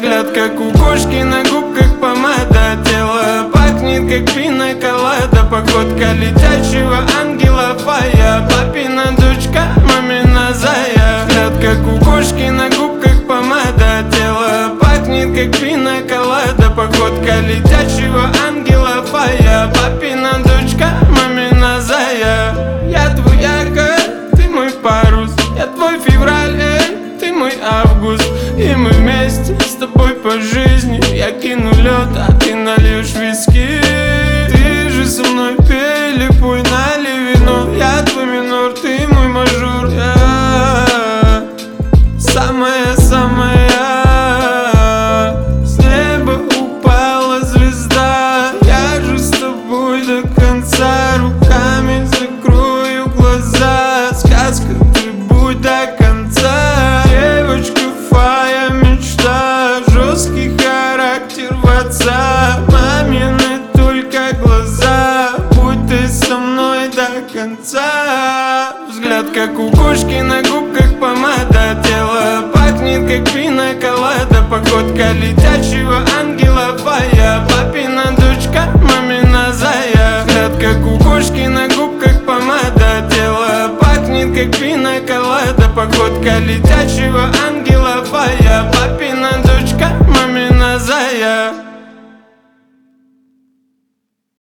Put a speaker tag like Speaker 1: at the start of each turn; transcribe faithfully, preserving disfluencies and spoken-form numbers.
Speaker 1: Взгляд, как у кошки, на губках помада. Тело пахнет, как пина-колада. Походка летящего ангела фая. Папина дочка, мамина зая. Взгляд, как у кошки, на губках помада. Тело пахнет, как пина-колада. Походка летящего ангела фая. Папина дочка, мамина зая. Я твой якорь, ты мой парус. Я твой февраль, эй, ты мой август. И мы вместе с тобой по жизни. Я кину лед, а ты нальешь виски. Ты же со мной пей, липуй, налей вино. Я твой минор, ты мой мажор. Я самая-самая. С неба упала звезда. Я же с тобой до конца. Руками закрою глаза. Сказка, ты будь до конца. Девочка фая, мечта. Жесткий характер в отца. Мамины только глаза. Будь ты со мной до конца. Взгляд, как у кошки, на губках помада. Тело пахнет, как пина-колада. Походка летящего ангела фая. Папина дочка, мамина зая. Взгляд, как у кошки, на губках помада. Тело пахнет, как пина-колада. Походка летящего ангела.